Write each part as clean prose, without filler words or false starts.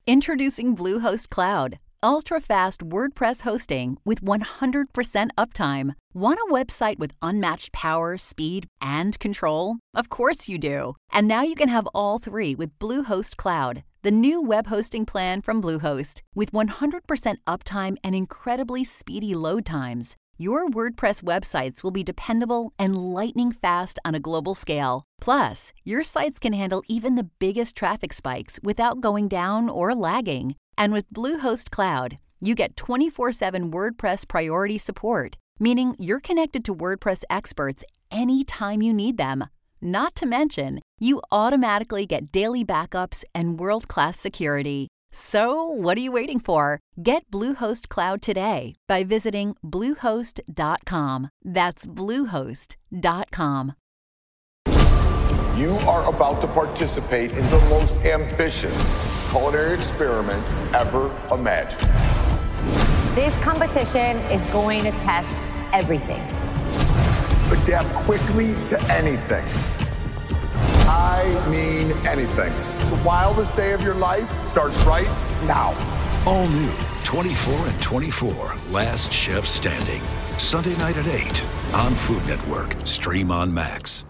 Introducing Bluehost Cloud, ultra-fast WordPress hosting with 100% uptime. Want a website with unmatched power, speed, and control? Of course you do. And now you can have all three with Bluehost Cloud, the new web hosting plan from Bluehost. With 100% uptime and incredibly speedy load times, your WordPress websites will be dependable and lightning fast on a global scale. Plus, your sites can handle even the biggest traffic spikes without going down or lagging. And with Bluehost Cloud, you get 24/7 WordPress priority support, meaning you're connected to WordPress experts anytime you need them. Not to mention, you automatically get daily backups and world-class security. So, what are you waiting for? Get Bluehost Cloud today by visiting Bluehost.com. That's Bluehost.com. You are about to participate in the most ambitious culinary experiment ever imagined. This competition is going to test everything. Adapt quickly to anything. I mean anything. The wildest day of your life starts right now. All new 24 and 24, Last Chef Standing. Sunday night at 8 on Food Network. Stream on Max.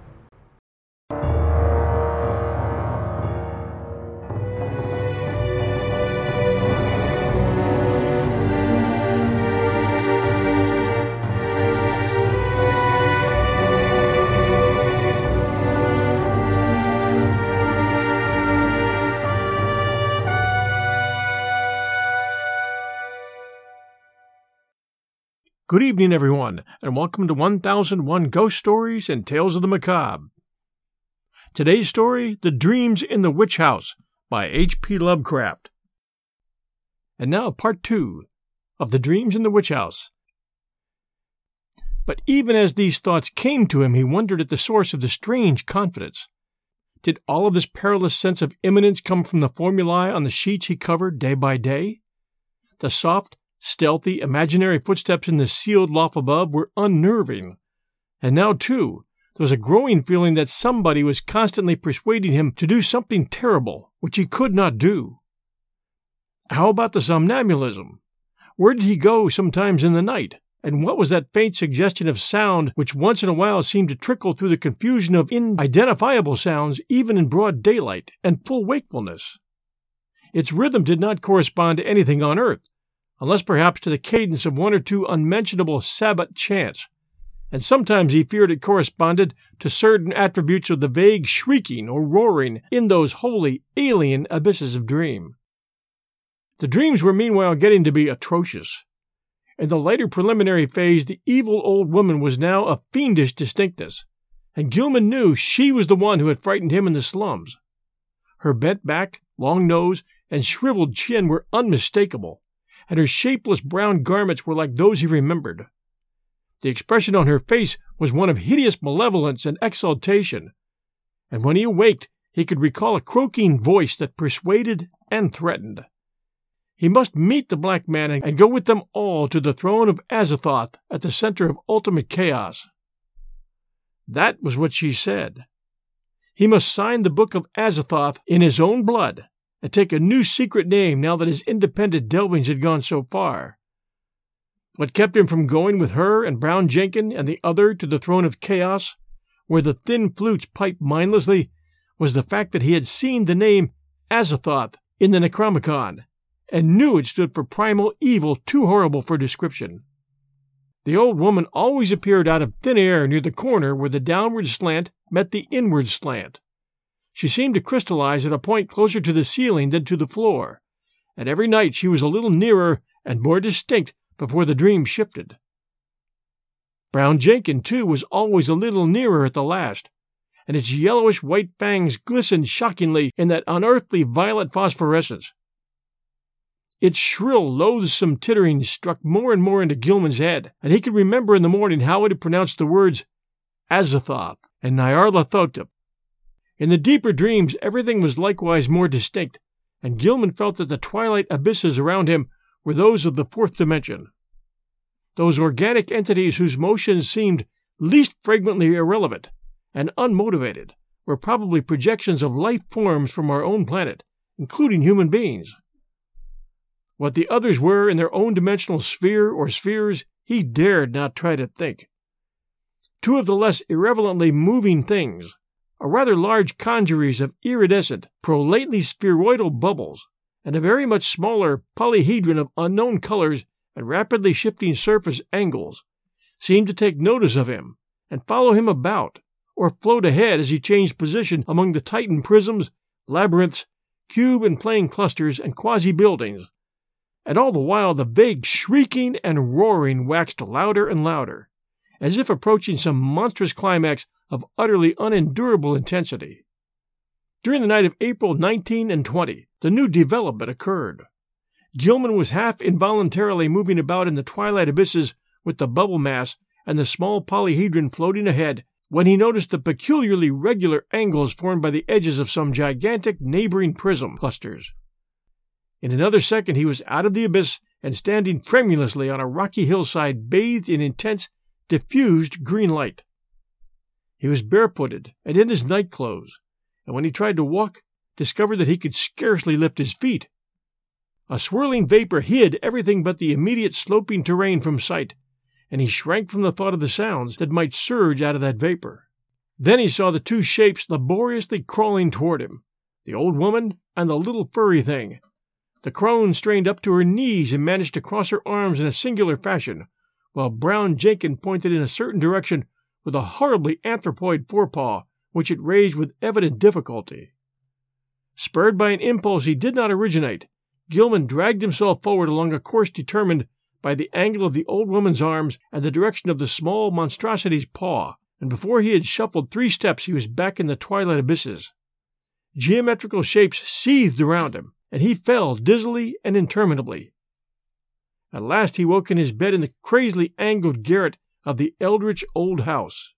Good evening, everyone, and welcome to 1001 Ghost Stories and Tales of the Macabre. Today's story, The Dreams in the Witch House by H.P. Lovecraft. And now part 2 of The Dreams in the Witch House. But even as these thoughts came to him, he wondered at the source of the strange confidence. Did all of this perilous sense of imminence come from the formulae on the sheets he covered day by day? The soft, stealthy, imaginary footsteps in the sealed loft above were unnerving. And now, too, there was a growing feeling that somebody was constantly persuading him to do something terrible, which he could not do. How about the somnambulism? Where did he go sometimes in the night? And what was that faint suggestion of sound which once in a while seemed to trickle through the confusion of unidentifiable sounds even in broad daylight and full wakefulness? Its rhythm did not correspond to anything on earth, unless perhaps to the cadence of one or two unmentionable Sabbath chants, and sometimes he feared it corresponded to certain attributes of the vague shrieking or roaring in those wholly alien abysses of dream. The dreams were meanwhile getting to be atrocious. In the later preliminary phase, the evil old woman was now of fiendish distinctness, and Gilman knew she was the one who had frightened him in the slums. Her bent back, long nose, and shriveled chin were unmistakable, and her shapeless brown garments were like those he remembered. The expression on her face was one of hideous malevolence and exultation, and when he awaked he could recall a croaking voice that persuaded and threatened. He must meet the black man and go with them all to the throne of Azathoth at the center of ultimate chaos. That was what she said. He must sign the book of Azathoth in his own blood, and take a new secret name now that his independent delvings had gone so far. What kept him from going with her and Brown Jenkin and the other to the throne of chaos, where the thin flutes piped mindlessly, was the fact that he had seen the name Azathoth in the Necronomicon, and knew it stood for primal evil too horrible for description. The old woman always appeared out of thin air near the corner where the downward slant met the inward slant. She seemed to crystallize at a point closer to the ceiling than to the floor, and every night she was a little nearer and more distinct before the dream shifted. Brown Jenkin, too, was always a little nearer at the last, and its yellowish-white fangs glistened shockingly in that unearthly violet phosphorescence. Its shrill, loathsome tittering struck more and more into Gilman's head, and he could remember in the morning how it had pronounced the words Azathoth and Nyarlathotep. In the deeper dreams, everything was likewise more distinct, and Gilman felt that the twilight abysses around him were those of the fourth dimension. Those organic entities whose motions seemed least fragmently irrelevant and unmotivated were probably projections of life forms from our own planet, including human beings. What the others were in their own dimensional sphere or spheres, he dared not try to think. Two of the less irrelevantly moving things are rather large congeries of iridescent, prolately spheroidal bubbles, and a very much smaller polyhedron of unknown colors and rapidly shifting surface angles seemed to take notice of him and follow him about, or float ahead as he changed position among the Titan prisms, labyrinths, cube and plane clusters, and quasi-buildings, and all the while the vague shrieking and roaring waxed louder and louder, as if approaching some monstrous climax of utterly unendurable intensity. During the night of April 19 and 20, the new development occurred. Gilman was half involuntarily moving about in the twilight abysses with the bubble mass and the small polyhedron floating ahead when he noticed the peculiarly regular angles formed by the edges of some gigantic neighboring prism clusters. In another second he was out of the abyss and standing tremulously on a rocky hillside bathed in intense, diffused green light. He was barefooted and in his night clothes, and when he tried to walk, discovered that he could scarcely lift his feet. A swirling vapor hid everything but the immediate sloping terrain from sight, and he shrank from the thought of the sounds that might surge out of that vapor. Then he saw the two shapes laboriously crawling toward him, the old woman and the little furry thing. The crone strained up to her knees and managed to cross her arms in a singular fashion, while Brown Jenkin pointed in a certain direction with a horribly anthropoid forepaw, which it raised with evident difficulty. Spurred by an impulse he did not originate, Gilman dragged himself forward along a course determined by the angle of the old woman's arms and the direction of the small monstrosity's paw, and before he had shuffled 3 steps he was back in the twilight abysses. Geometrical shapes seethed around him, and he fell dizzily and interminably. At last he woke in his bed in the crazily angled garret of the eldritch old house.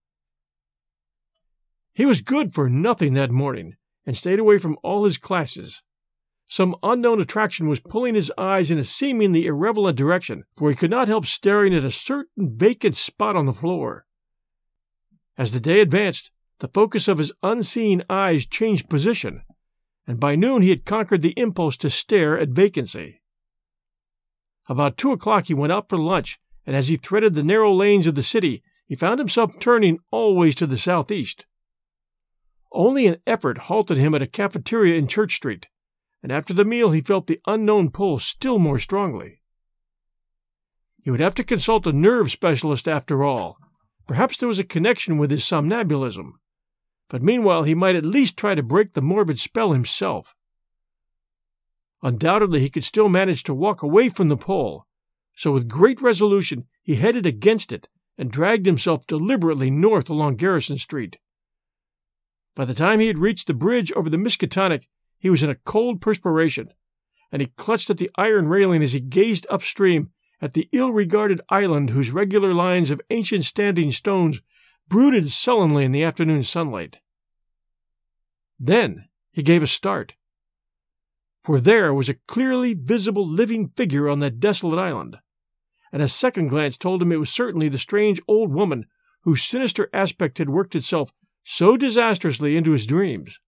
He was good for nothing that morning, and stayed away from all his classes. Some unknown attraction was pulling his eyes in a seemingly irrelevant direction, for he could not help staring at a certain vacant spot on the floor. As the day advanced, the focus of his unseeing eyes changed position, and by noon he had conquered the impulse to stare at vacancy. About 2 o'clock he went out for lunch, and as he threaded the narrow lanes of the city, he found himself turning always to the southeast. Only an effort halted him at a cafeteria in Church Street, and after the meal he felt the unknown pull still more strongly. He would have to consult a nerve specialist after all. Perhaps there was a connection with his somnambulism, but meanwhile he might at least try to break the morbid spell himself. Undoubtedly he could still manage to walk away from the pull, so with great resolution he headed against it and dragged himself deliberately north along Garrison Street. By the time he had reached the bridge over the Miskatonic, he was in a cold perspiration, and he clutched at the iron railing as he gazed upstream at the ill-regarded island whose regular lines of ancient standing stones brooded sullenly in the afternoon sunlight. Then he gave a start, for there was a clearly visible living figure on that desolate island, and a second glance told him it was certainly the strange old woman whose sinister aspect had worked itself so disastrously into his dreams.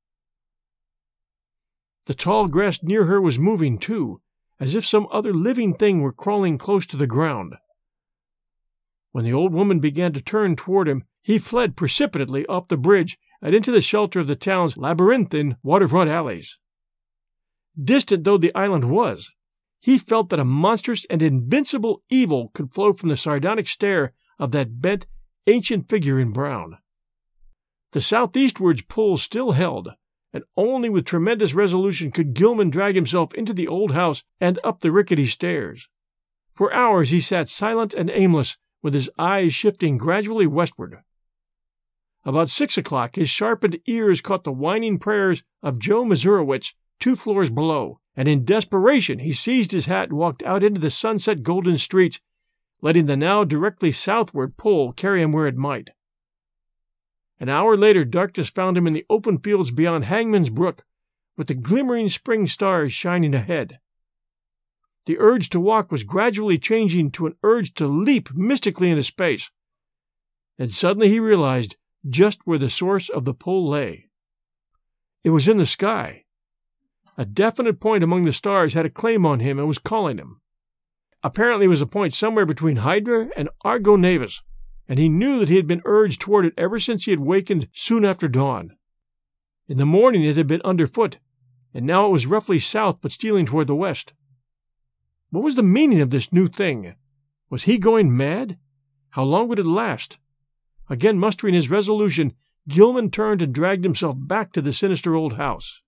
The tall grass near her was moving, too, as if some other living thing were crawling close to the ground. When the old woman began to turn toward him, he fled precipitately off the bridge and into the shelter of the town's labyrinthine waterfront alleys. Distant though the island was, he felt that a monstrous and invincible evil could flow from the sardonic stare of that bent, ancient figure in brown. The southeastwards pull still held, and only with tremendous resolution could Gilman drag himself into the old house and up the rickety stairs. For hours he sat silent and aimless, with his eyes shifting gradually westward. About 6 o'clock his sharpened ears caught the whining prayers of Joe Mazurowitz 2 floors below, and in desperation he seized his hat and walked out into the sunset golden streets, letting the now directly southward pull carry him where it might. An hour later darkness found him in the open fields beyond Hangman's Brook, with the glimmering spring stars shining ahead. The urge to walk was gradually changing to an urge to leap mystically into space, and suddenly he realized just where the source of the pull lay. It was in the sky. A definite point among the stars had a claim on him and was calling him. Apparently it was a point somewhere between Hydra and Argo Navis, and he knew that he had been urged toward it ever since he had wakened soon after dawn. In the morning it had been underfoot, and now it was roughly south but stealing toward the west. What was the meaning of this new thing? Was he going mad? How long would it last? Again mustering his resolution, Gilman turned and dragged himself back to the sinister old house.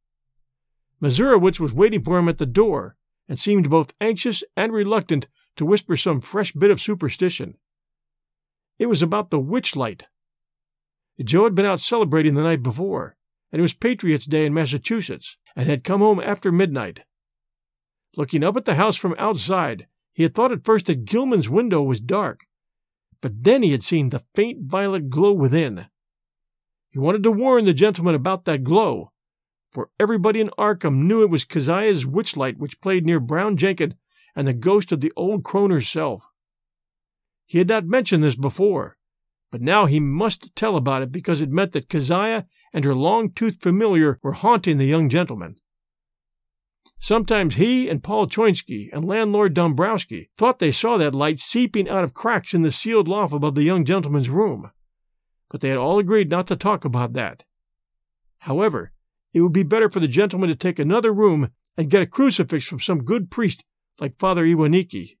Mazurowitz was waiting for him at the door, and seemed both anxious and reluctant to whisper some fresh bit of superstition. It was about the witch light. Joe had been out celebrating the night before, and it was Patriots' Day in Massachusetts, and had come home after midnight. Looking up at the house from outside, he had thought at first that Gilman's window was dark, but then he had seen the faint violet glow within. He wanted to warn the gentleman about that glow, for everybody in Arkham knew it was Keziah's witchlight which played near Brown Jenkin and the ghost of the old crone herself. He had not mentioned this before, but now he must tell about it because it meant that Keziah and her long-toothed familiar were haunting the young gentleman. Sometimes he and Paul Choinsky and landlord Dombrowski thought they saw that light seeping out of cracks in the sealed loft above the young gentleman's room, but they had all agreed not to talk about that. However, it would be better for the gentleman to take another room and get a crucifix from some good priest like Father Iwaniki.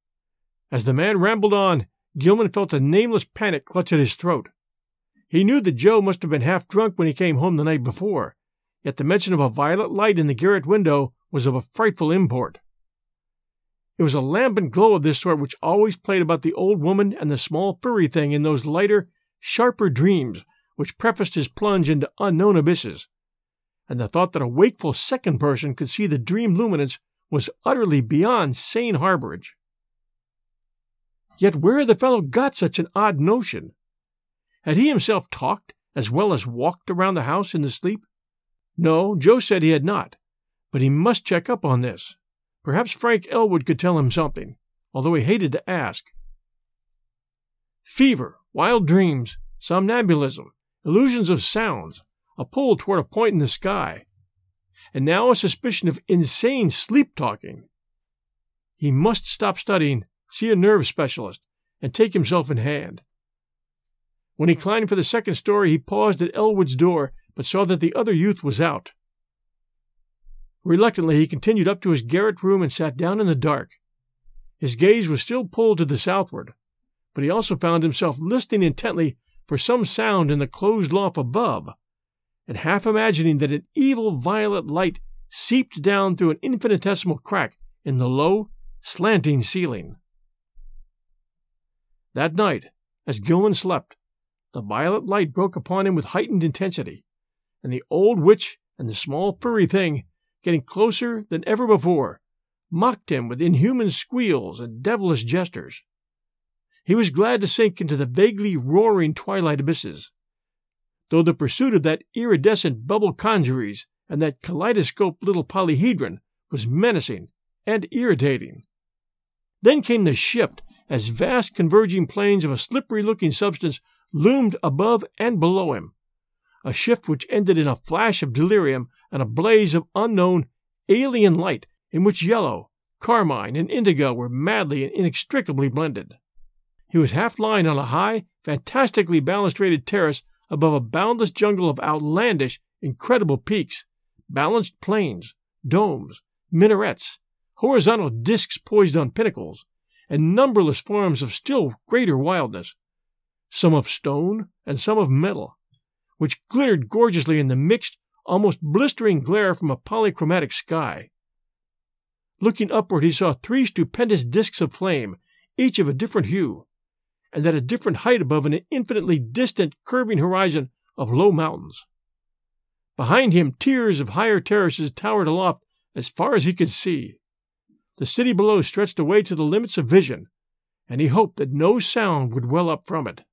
As the man rambled on, Gilman felt a nameless panic clutch at his throat. He knew that Joe must have been half drunk when he came home the night before, yet the mention of a violet light in the garret window was of a frightful import. It was a lambent glow of this sort which always played about the old woman and the small furry thing in those lighter, sharper dreams which prefaced his plunge into unknown abysses, and the thought that a wakeful second person could see the dream luminance was utterly beyond sane harborage. Yet where had the fellow got such an odd notion? Had he himself talked as well as walked around the house in his sleep? No, Joe said he had not, but he must check up on this. Perhaps Frank Elwood could tell him something, although he hated to ask. Fever, wild dreams, somnambulism, illusions of sounds, a pull toward a point in the sky, and now a suspicion of insane sleep-talking. He must stop studying, see a nerve specialist, and take himself in hand. When he climbed for the second story, he paused at Elwood's door, but saw that the other youth was out. Reluctantly, he continued up to his garret room and sat down in the dark. His gaze was still pulled to the southward, but he also found himself listening intently for some sound in the closed loft above, and half imagining that an evil violet light seeped down through an infinitesimal crack in the low, slanting ceiling. That night, as Gilman slept, the violet light broke upon him with heightened intensity, and the old witch and the small furry thing, getting closer than ever before, mocked him with inhuman squeals and devilish gestures. He was glad to sink into the vaguely roaring twilight abysses, though the pursuit of that iridescent bubble congeries and that kaleidoscope little polyhedron was menacing and irritating. Then came the shift as vast converging planes of a slippery-looking substance loomed above and below him, a shift which ended in a flash of delirium and a blaze of unknown, alien light in which yellow, carmine, and indigo were madly and inextricably blended. He was half lying on a high, fantastically balustraded terrace above a boundless jungle of outlandish, incredible peaks, balanced plains, domes, minarets, horizontal discs poised on pinnacles, and numberless forms of still greater wildness, some of stone and some of metal, which glittered gorgeously in the mixed, almost blistering glare from a polychromatic sky. Looking upward, he saw 3 stupendous discs of flame, each of a different hue, and at a different height above an infinitely distant, curving horizon of low mountains. Behind him, tiers of higher terraces towered aloft as far as he could see. The city below stretched away to the limits of vision, and he hoped that no sound would well up from it.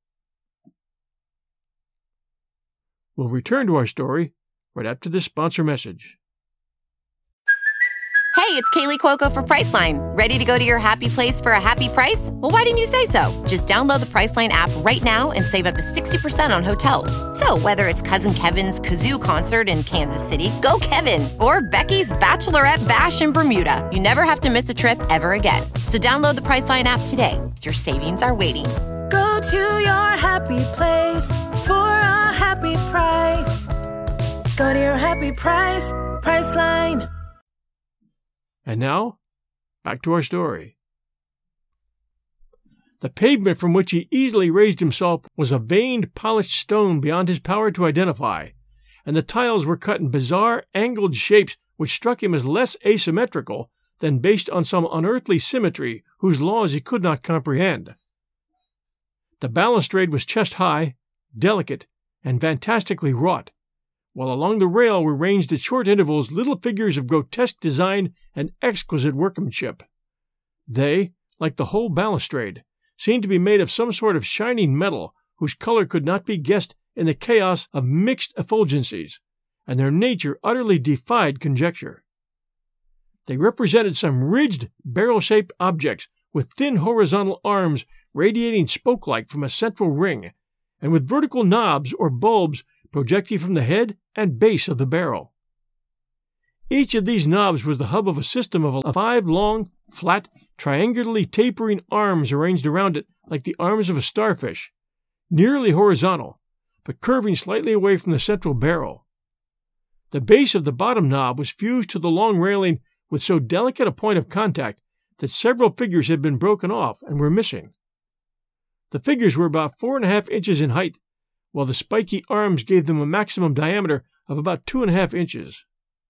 We'll return to our story right after this sponsor message. Hey, it's Kaylee Cuoco for Priceline. Ready to go to your happy place for a happy price? Well, why didn't you say so? Just download the Priceline app right now and save up to 60% on hotels. So whether it's Cousin Kevin's Kazoo Concert in Kansas City, go Kevin, or Becky's Bachelorette Bash in Bermuda, you never have to miss a trip ever again. So download the Priceline app today. Your savings are waiting. Go to your happy place for a happy price. Go to your happy price, Priceline. And now, back to our story. The pavement from which he easily raised himself was a veined, polished stone beyond his power to identify, and the tiles were cut in bizarre, angled shapes which struck him as less asymmetrical than based on some unearthly symmetry whose laws he could not comprehend. The balustrade was chest-high, delicate, and fantastically wrought, while along the rail were ranged at short intervals little figures of grotesque design and exquisite workmanship. They, like the whole balustrade, seemed to be made of some sort of shining metal whose color could not be guessed in the chaos of mixed effulgencies, and their nature utterly defied conjecture. They represented some ridged, barrel-shaped objects with thin horizontal arms radiating spoke-like from a central ring, and with vertical knobs or bulbs projecting from the head and base of the barrel. Each of these knobs was the hub of a system of 5 long, flat, triangularly tapering arms arranged around it like the arms of a starfish, nearly horizontal, but curving slightly away from the central barrel. The base of the bottom knob was fused to the long railing with so delicate a point of contact that several figures had been broken off and were missing. The figures were about 4.5 inches in height, while the spiky arms gave them a maximum diameter of about 2.5 inches.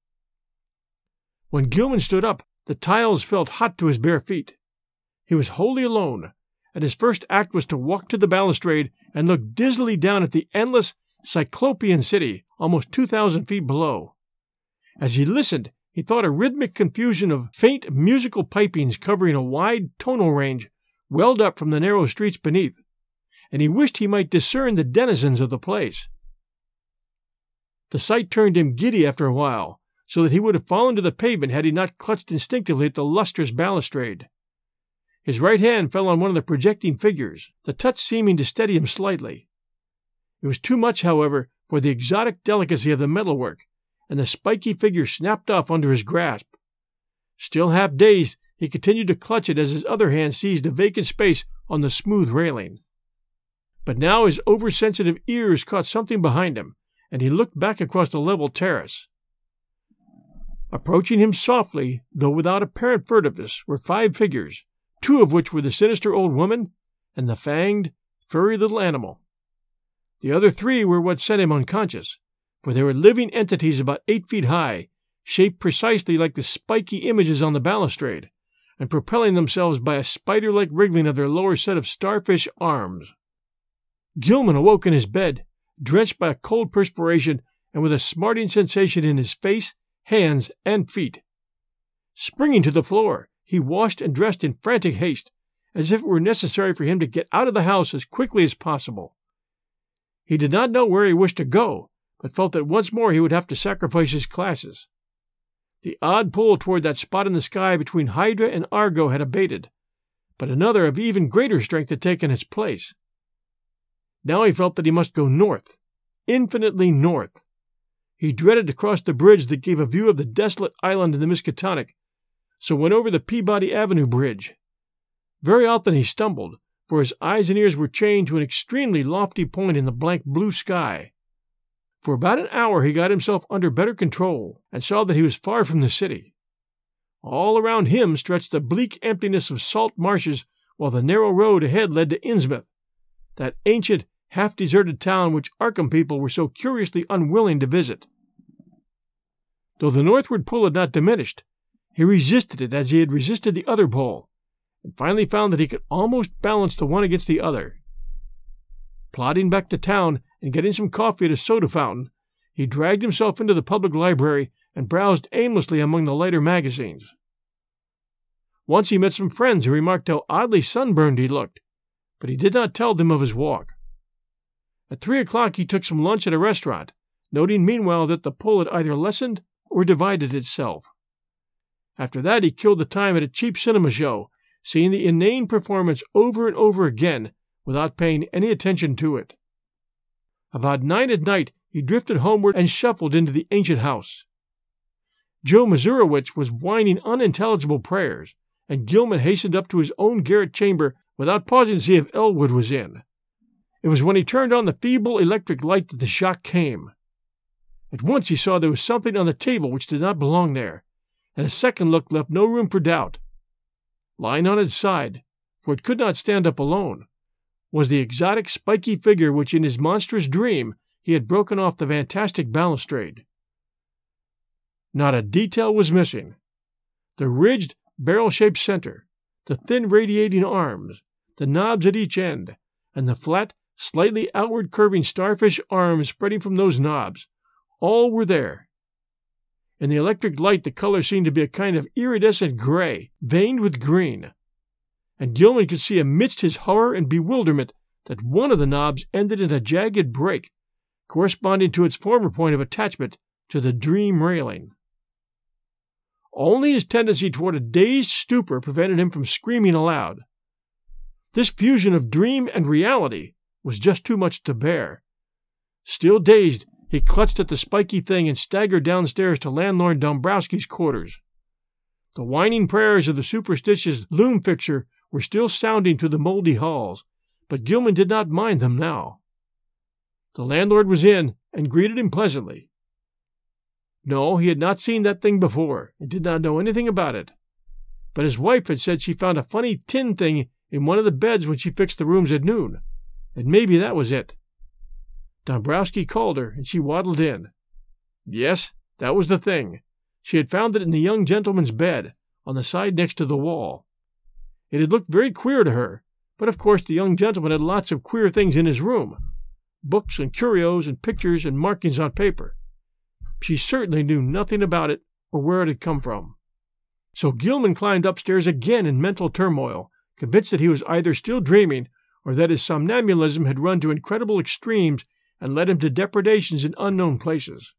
When Gilman stood up, the tiles felt hot to his bare feet. He was wholly alone, and his first act was to walk to the balustrade and look dizzily down at the endless, cyclopean city almost 2,000 feet below. As he listened, he thought a rhythmic confusion of faint musical pipings covering a wide tonal range welled up from the narrow streets beneath, and he wished he might discern the denizens of the place. The sight turned him giddy after a while, so that he would have fallen to the pavement had he not clutched instinctively at the lustrous balustrade. His right hand fell on one of the projecting figures, the touch seeming to steady him slightly. It was too much, however, for the exotic delicacy of the metalwork, and the spiky figure snapped off under his grasp. Still half dazed, he continued to clutch it as his other hand seized a vacant space on the smooth railing. But now his oversensitive ears caught something behind him, and he looked back across the level terrace. Approaching him softly, though without apparent furtiveness, were 5 figures, 2 of which were the sinister old woman and the fanged, furry little animal. The other 3 were what sent him unconscious, for they were living entities about 8 feet high, shaped precisely like the spiky images on the balustrade, and propelling themselves by a spider-like wriggling of their lower set of starfish arms. Gilman awoke in his bed, drenched by a cold perspiration and with a smarting sensation in his face, hands, and feet. Springing to the floor, he washed and dressed in frantic haste, as if it were necessary for him to get out of the house as quickly as possible. He did not know where he wished to go, but felt that once more he would have to sacrifice his classes. The odd pull toward that spot in the sky between Hydra and Argo had abated, but another of even greater strength had taken its place. Now he felt that he must go north, infinitely north. He dreaded to cross the bridge that gave a view of the desolate island in the Miskatonic, so went over the Peabody Avenue Bridge. Very often he stumbled, for his eyes and ears were chained to an extremely lofty point in the blank blue sky. For about an hour he got himself under better control, and saw that he was far from the city. All around him stretched the bleak emptiness of salt marshes, while the narrow road ahead led to Innsmouth, that ancient, half-deserted town which Arkham people were so curiously unwilling to visit. Though the northward pull had not diminished, he resisted it as he had resisted the other pull, and finally found that he could almost balance the one against the other. Plodding back to town and getting some coffee at a soda fountain, he dragged himself into the public library and browsed aimlessly among the lighter magazines. Once he met some friends who remarked how oddly sunburned he looked, but he did not tell them of his walk. At 3 o'clock he took some lunch at a restaurant, noting meanwhile that the pull had either lessened or divided itself. After that, he killed the time at a cheap cinema show, seeing the inane performance over and over again without paying any attention to it. About 9 at night, he drifted homeward and shuffled into the ancient house. Joe Mazurowitz was whining unintelligible prayers, and Gilman hastened up to his own garret chamber without pausing to see if Elwood was in. It was when he turned on the feeble electric light that the shock came. At once he saw there was something on the table which did not belong there, and a second look left no room for doubt. Lying on its side, for it could not stand up alone, was the exotic spiky figure which in his monstrous dream he had broken off the fantastic balustrade. Not a detail was missing. The ridged, barrel-shaped center, the thin radiating arms, the knobs at each end, and the flat, slightly outward-curving starfish arms spreading from those knobs, all were there. In the electric light the color seemed to be a kind of iridescent gray, veined with green, and Gilman could see amidst his horror and bewilderment that one of the knobs ended in a jagged break, corresponding to its former point of attachment to the dream railing. Only his tendency toward a dazed stupor prevented him from screaming aloud. This fusion of dream and reality was just too much to bear. Still dazed, he clutched at the spiky thing and staggered downstairs to landlord Dombrowski's quarters. The whining prayers of the superstitious loom fixture were still sounding through the moldy halls, but Gilman did not mind them now. The landlord was in and greeted him pleasantly. No, he had not seen that thing before, and did not know anything about it. But his wife had said she found a funny tin thing in one of the beds when she fixed the rooms at noon, and maybe that was it. Dombrowski called her, and she waddled in. Yes, that was the thing. She had found it in the young gentleman's bed, on the side next to the wall. It had looked very queer to her, but of course the young gentleman had lots of queer things in his room, books and curios and pictures and markings on paper. She certainly knew nothing about it or where it had come from. So Gilman climbed upstairs again in mental turmoil, convinced that he was either still dreaming or that his somnambulism had run to incredible extremes and led him to depredations in unknown places.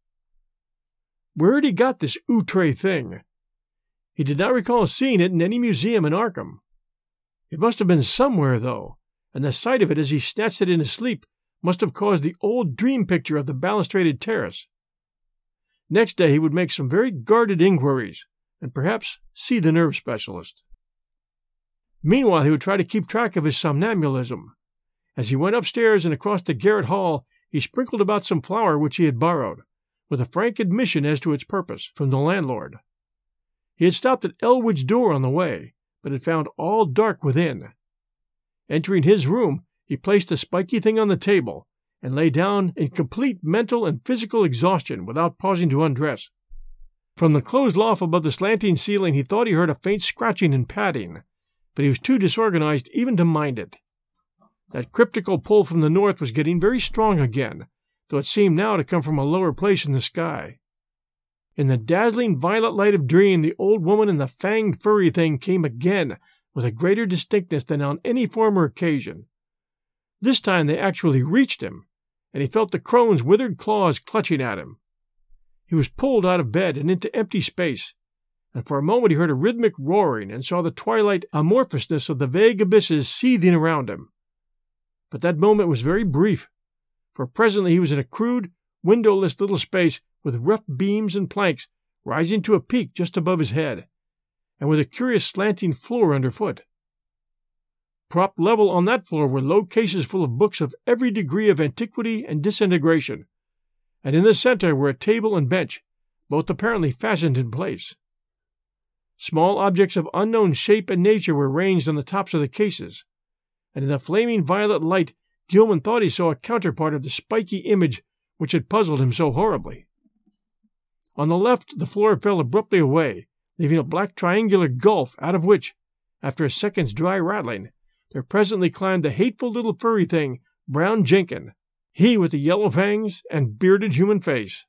Where had he got this outre thing? He did not recall seeing it in any museum in Arkham. It must have been somewhere, though, and the sight of it as he snatched it in his sleep must have caused the old dream picture of the balustraded terrace. Next day he would make some very guarded inquiries, and perhaps see the nerve specialist. Meanwhile he would try to keep track of his somnambulism. As he went upstairs and across the garret hall, he sprinkled about some flour which he had borrowed, with a frank admission as to its purpose, from the landlord. He had stopped at Elwood's door on the way, but had found all dark within. Entering his room, he placed the spiky thing on the table, and lay down in complete mental and physical exhaustion without pausing to undress. From the closed loft above the slanting ceiling he thought he heard a faint scratching and padding, but he was too disorganized even to mind it. That cryptical pull from the north was getting very strong again, though it seemed now to come from a lower place in the sky. In the dazzling violet light of dream, the old woman and the fanged furry thing came again with a greater distinctness than on any former occasion. This time they actually reached him, and he felt the crone's withered claws clutching at him. He was pulled out of bed and into empty space, and for a moment he heard a rhythmic roaring and saw the twilight amorphousness of the vague abysses seething around him. But that moment was very brief, for presently he was in a crude, windowless little space with rough beams and planks rising to a peak just above his head, and with a curious slanting floor underfoot. Propped level on that floor were low cases full of books of every degree of antiquity and disintegration, and in the center were a table and bench, both apparently fastened in place. Small objects of unknown shape and nature were ranged on the tops of the cases, and in the flaming violet light Gilman thought he saw a counterpart of the spiky image which had puzzled him so horribly. On the left the floor fell abruptly away, leaving a black triangular gulf out of which, after a second's dry rattling, there presently climbed the hateful little furry thing, Brown Jenkin, he with the yellow fangs and bearded human face.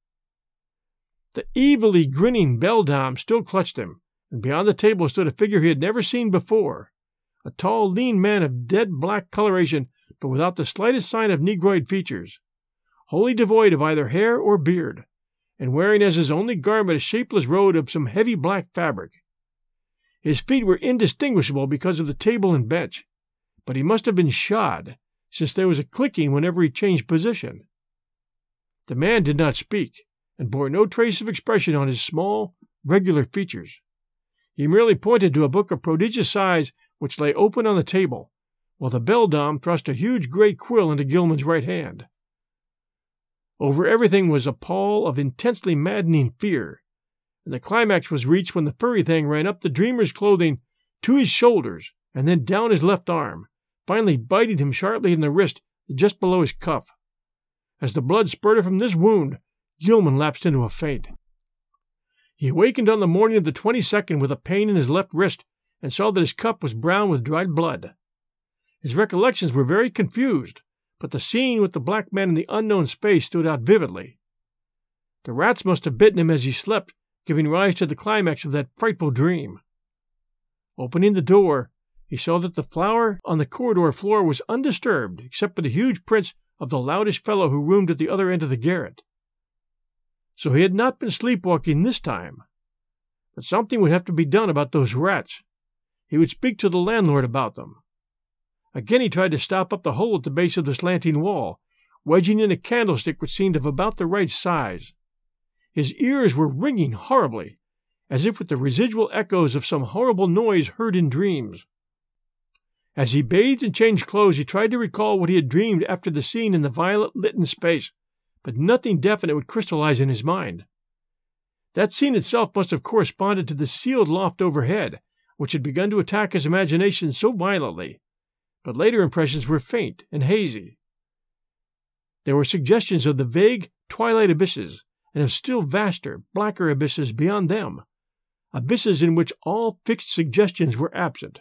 The evilly grinning beldam still clutched him, and beyond the table stood a figure he had never seen before, a tall, lean man of dead black coloration, but without the slightest sign of negroid features, wholly devoid of either hair or beard, and wearing as his only garment a shapeless robe of some heavy black fabric. His feet were indistinguishable because of the table and bench, but he must have been shod, since there was a clicking whenever he changed position. The man did not speak, and bore no trace of expression on his small, regular features. He merely pointed to a book of prodigious size which lay open on the table, while the beldam thrust a huge gray quill into Gilman's right hand. Over everything was a pall of intensely maddening fear, and the climax was reached when the furry thing ran up the dreamer's clothing to his shoulders and then down his left arm, finally biting him sharply in the wrist just below his cuff. As the blood spurted from this wound, Gilman lapsed into a faint. He awakened on the morning of the 22nd with a pain in his left wrist and saw that his cuff was brown with dried blood. His recollections were very confused, but the scene with the black man in the unknown space stood out vividly. The rats must have bitten him as he slept, giving rise to the climax of that frightful dream. Opening the door, he saw that the floor on the corridor floor was undisturbed except for the huge prints of the loutish fellow who roomed at the other end of the garret. So he had not been sleepwalking this time. But something would have to be done about those rats. He would speak to the landlord about them. Again he tried to stop up the hole at the base of the slanting wall, wedging in a candlestick which seemed of about the right size. His ears were ringing horribly, as if with the residual echoes of some horrible noise heard in dreams. As he bathed and changed clothes, he tried to recall what he had dreamed after the scene in the violet-lit space, but nothing definite would crystallize in his mind. That scene itself must have corresponded to the sealed loft overhead, which had begun to attack his imagination so violently, but later impressions were faint and hazy. There were suggestions of the vague twilight abysses, and of still vaster, blacker abysses beyond them, abysses in which all fixed suggestions were absent.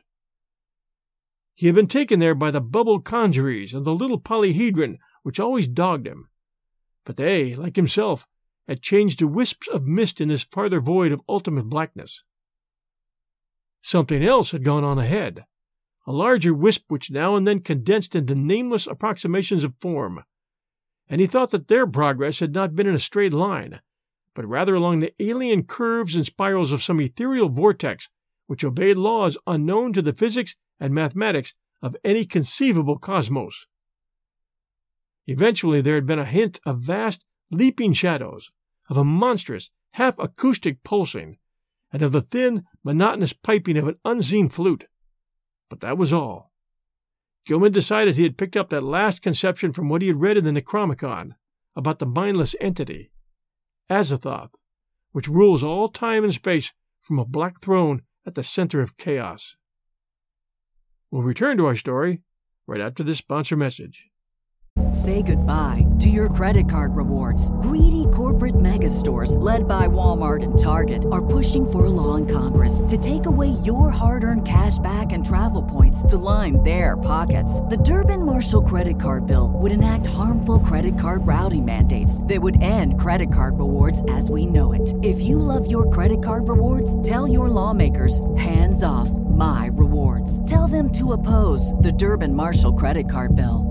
He had been taken there by the bubble conjuries and the little polyhedron which always dogged him, but they, like himself, had changed to wisps of mist in this farther void of ultimate blackness. Something else had gone on ahead, a larger wisp which now and then condensed into nameless approximations of form, and he thought that their progress had not been in a straight line, but rather along the alien curves and spirals of some ethereal vortex which obeyed laws unknown to the physics and mathematics of any conceivable cosmos. Eventually there had been a hint of vast, leaping shadows, of a monstrous, half-acoustic pulsing, and of the thin, monotonous piping of an unseen flute. But that was all. Gilman decided he had picked up that last conception from what he had read in the Necronomicon about the mindless entity, Azathoth, which rules all time and space from a black throne at the center of chaos. We'll return to our story right after this sponsor message. Say goodbye to your credit card rewards. Greedy corporate mega stores, led by Walmart and Target, are pushing for a law in Congress to take away your hard-earned cash back and travel points to line their pockets. The Durbin-Marshall credit card bill would enact harmful credit card routing mandates that would end credit card rewards as we know it. If you love your credit card rewards, tell your lawmakers, hands off my rewards. Tell them to oppose the Durbin-Marshall credit card bill.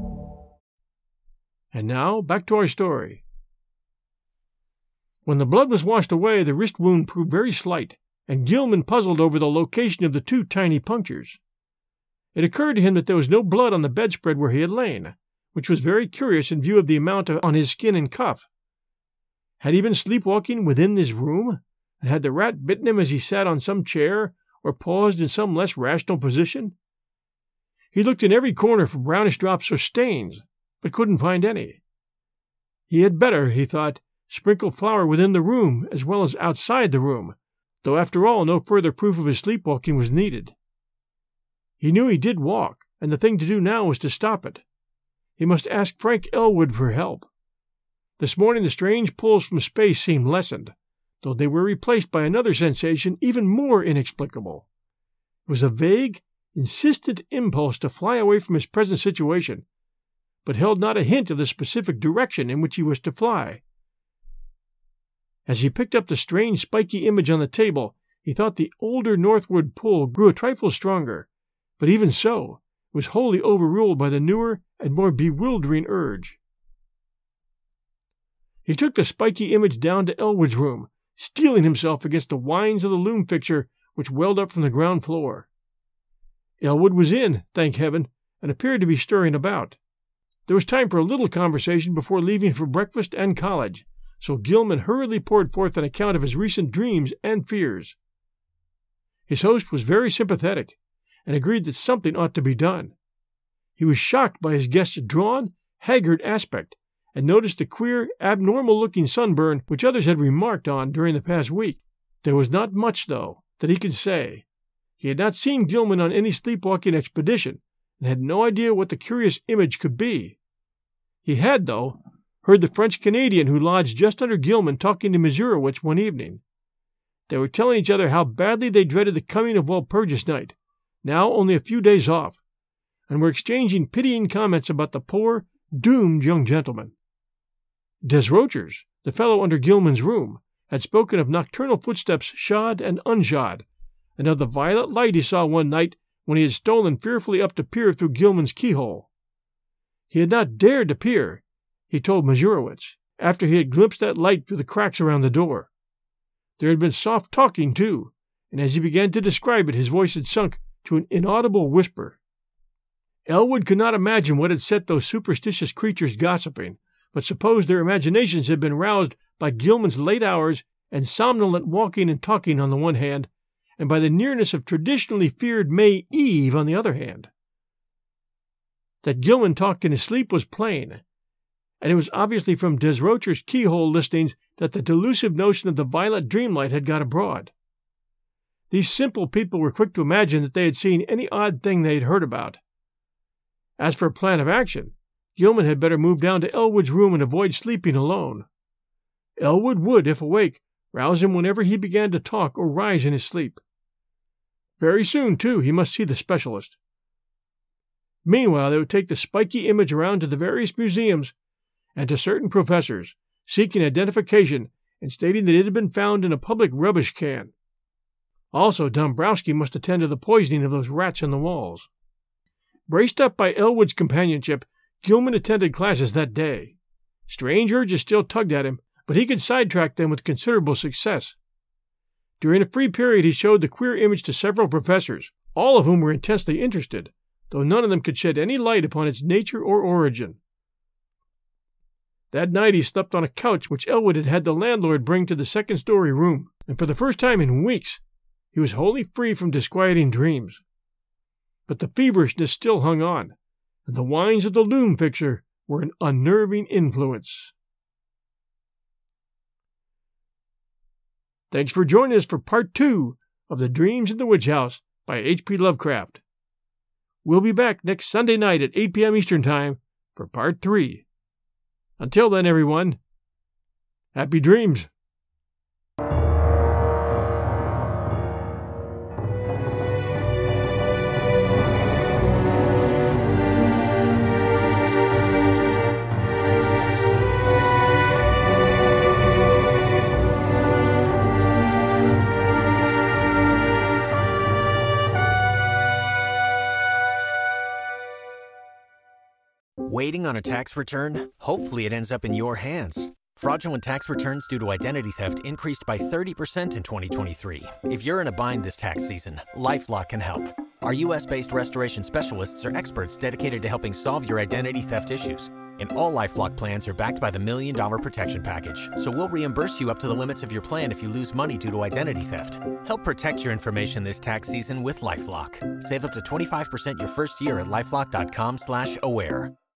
And now, back to our story. When the blood was washed away, the wrist wound proved very slight, and Gilman puzzled over the location of the two tiny punctures. It occurred to him that there was no blood on the bedspread where he had lain, which was very curious in view of the amount on his skin and cuff. Had he been sleepwalking within this room, and had the rat bitten him as he sat on some chair or paused in some less rational position? He looked in every corner for brownish drops or stains, but couldn't find any. He had better, he thought, sprinkle flour within the room as well as outside the room, though after all no further proof of his sleepwalking was needed. He knew he did walk, and the thing to do now was to stop it. He must ask Frank Elwood for help. This morning the strange pulls from space seemed lessened, though they were replaced by another sensation even more inexplicable. It was a vague, insistent impulse to fly away from his present situation, but held not a hint of the specific direction in which he was to fly. As he picked up the strange spiky image on the table, he thought the older northward pull grew a trifle stronger, but even so, it was wholly overruled by the newer and more bewildering urge. He took the spiky image down to Elwood's room, steeling himself against the whines of the loom fixture which welled up from the ground floor. Elwood was in, thank heaven, and appeared to be stirring about. There was time for a little conversation before leaving for breakfast and college, so Gilman hurriedly poured forth an account of his recent dreams and fears. His host was very sympathetic, and agreed that something ought to be done. He was shocked by his guest's drawn, haggard aspect, and noticed the queer, abnormal-looking sunburn which others had remarked on during the past week. There was not much, though, that he could say. He had not seen Gilman on any sleepwalking expedition, and had no idea what the curious image could be. He had, though, heard the French-Canadian who lodged just under Gilman talking to Mezurowitz one evening. They were telling each other how badly they dreaded the coming of Walpurgis night, now only a few days off, and were exchanging pitying comments about the poor, doomed young gentleman. Desrochers, the fellow under Gilman's room, had spoken of nocturnal footsteps shod and unshod, and of the violet light he saw one night when he had stolen fearfully up to peer through Gilman's keyhole. He had not dared to peer, he told Mezurowitz, after he had glimpsed that light through the cracks around the door. There had been soft talking, too, and as he began to describe it his voice had sunk to an inaudible whisper. Elwood could not imagine what had set those superstitious creatures gossiping, but supposed their imaginations had been roused by Gilman's late hours and somnolent walking and talking on the one hand, and by the nearness of traditionally feared May Eve on the other hand. That Gilman talked in his sleep was plain, and it was obviously from Desrocher's keyhole listenings that the delusive notion of the violet dreamlight had got abroad. These simple people were quick to imagine that they had seen any odd thing they had heard about. As for a plan of action, Gilman had better move down to Elwood's room and avoid sleeping alone. Elwood would, if awake, rouse him whenever he began to talk or rise in his sleep. Very soon, too, he must see the specialist. Meanwhile, they would take the spiky image around to the various museums and to certain professors, seeking identification and stating that it had been found in a public rubbish can. Also, Dombrowski must attend to the poisoning of those rats in the walls. Braced up by Elwood's companionship, Gilman attended classes that day. Strange urges still tugged at him, but he could sidetrack them with considerable success. During a free period he showed the queer image to several professors, all of whom were intensely interested, though none of them could shed any light upon its nature or origin. That night he slept on a couch which Elwood had had the landlord bring to the second-story room, and for the first time in weeks he was wholly free from disquieting dreams. But the feverishness still hung on, and the whines of the loom picture were an unnerving influence. Thanks for joining us for Part 2 of The Dreams in the Witch House by H.P. Lovecraft. We'll be back next Sunday night at 8 p.m. Eastern Time for Part 3. Until then, everyone, happy dreams. Waiting on a tax return? Hopefully it ends up in your hands. Fraudulent tax returns due to identity theft increased by 30% in 2023. If you're in a bind this tax season, LifeLock can help. Our U.S.-based restoration specialists are experts dedicated to helping solve your identity theft issues. And all LifeLock plans are backed by the $1 Million Protection Package. So we'll reimburse you up to the limits of your plan if you lose money due to identity theft. Help protect your information this tax season with LifeLock. Save up to 25% your first year at LifeLock.com/aware.